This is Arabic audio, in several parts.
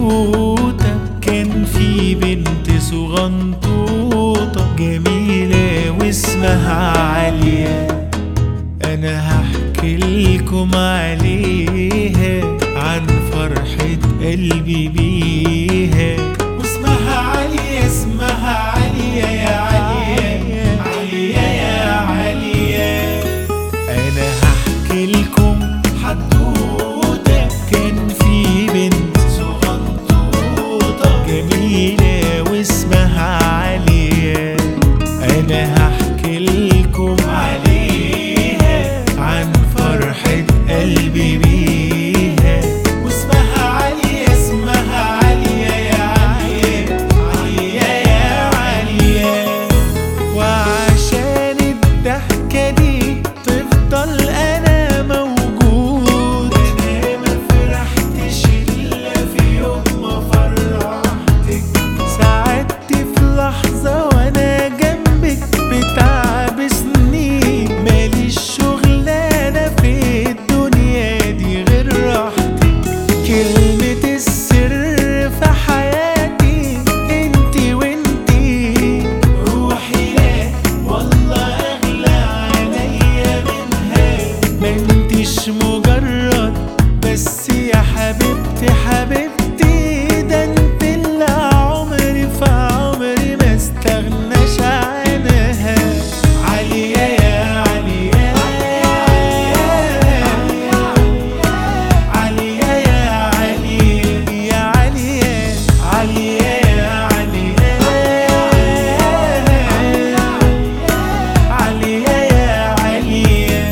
حدوتة كان في بنت صغنطوطة جميلة واسمها عالية. أنا هحكي لكم عليها عن فرحة قلبي بيها. واسمها عالية، اسمها عالية يا عالية، عالية يا عالية. أنا هحكي لكم حدوتة كان في بنت صغنطوطة جميلة واسمها عالية. أنا هحكي لكم عليها عن فرحة قلبي بيها. واسمها عالية، اسمها عالية يا عالية، عالية يا عالية. وعشان الضحكة دي تفضل أنا موجود، أنا ما فرحتش إلا في يوم ما فرحتك. ساعدت في لحظة وأنا جنبك بتعب سنين، ماليش شغلانة في الدنيا دي غير راحتك. كلمة السر في حياتي انتي وانتي، روحي لا والله أغلى عليا منها. ما انتيش مجرد بس يا حبيبتي حبيبتي، ده انت اللي عمري في عمري ما استغناش عنها. عالية يا عالية، عالية يا عالية، يا عالية، عالية يا عالية، عالية يا عالية.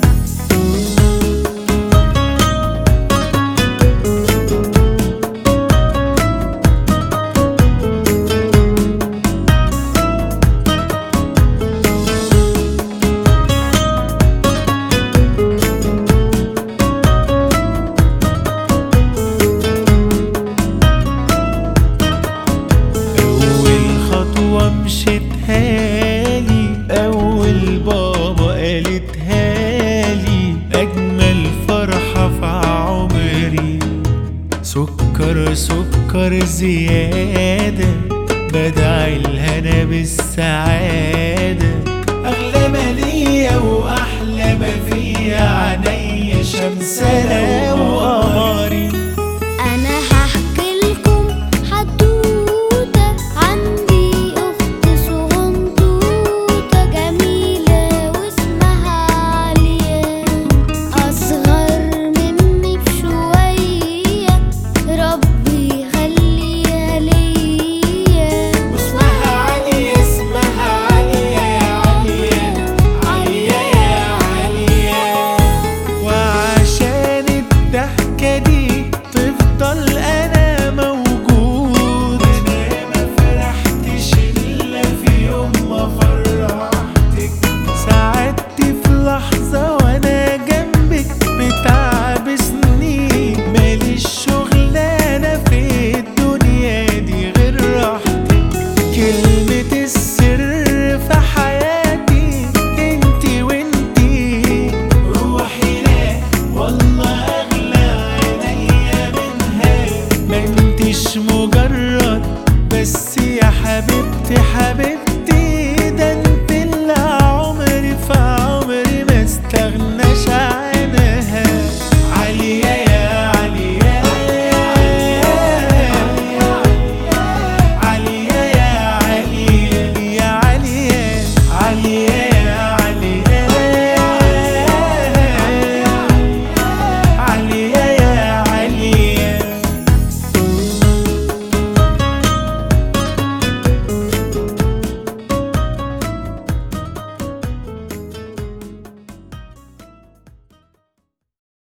أول خطوة مشيتها لي، أول بابا قالتها لي، أجمل فرحة في عمري. سكر سكر زيادة، بدعي الهنا بالسعادة. أغلى ما ليا وأحلى ما فيا عينيا شمسها